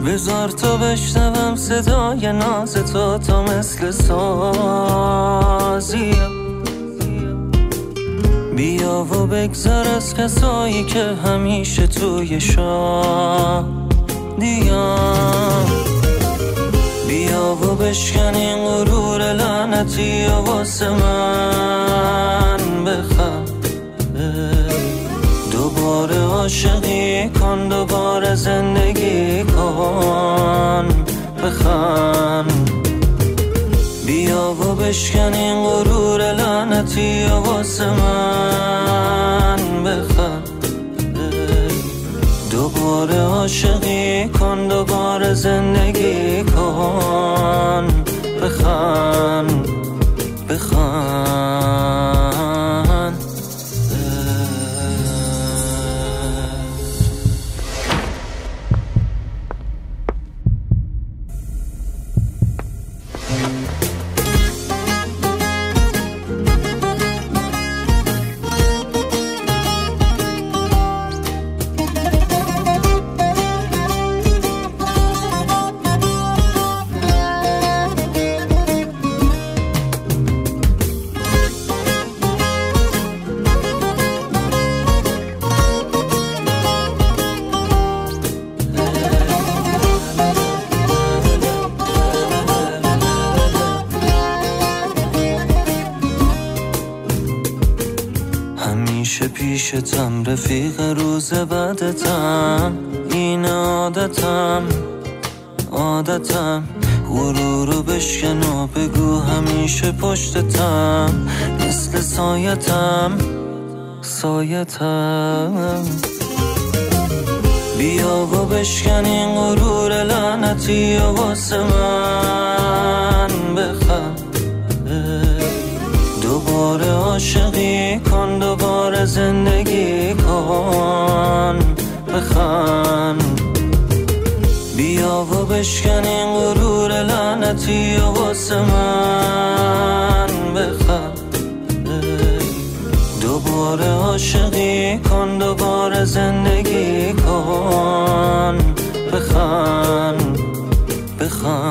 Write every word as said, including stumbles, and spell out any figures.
بذار تا بشنوم صدای ناز تو تا مثل سازیم. بیا و بگذر از کسایی که همیشه توی شادیم. بیا و بشکن این غرور لعنتی و واسه من بخند. دوباره عاشقی کن، دوباره زندگی کن، بخند. بیا و بشکن این غرور لعنتی و واسه من بخند. دوباره عاشقی کن، دوباره زندگی کن، بخند بخند. همیشه پیشتم، رفیق روز بعدتم، این عادتم عادتم. غرور رو بشکن و بگو همیشه پشتتم، مثل سایتم سایتم. بیا و بشکن این غرور لعنتی و واسه من بخند. دوباره عاشقی کن، دوباره زندگی کن، بخند. بیا و بشکن این غرور لعنتی و واسه من بخند. دوباره عاشقی کن، دوباره زندگی کن، بخند بخند.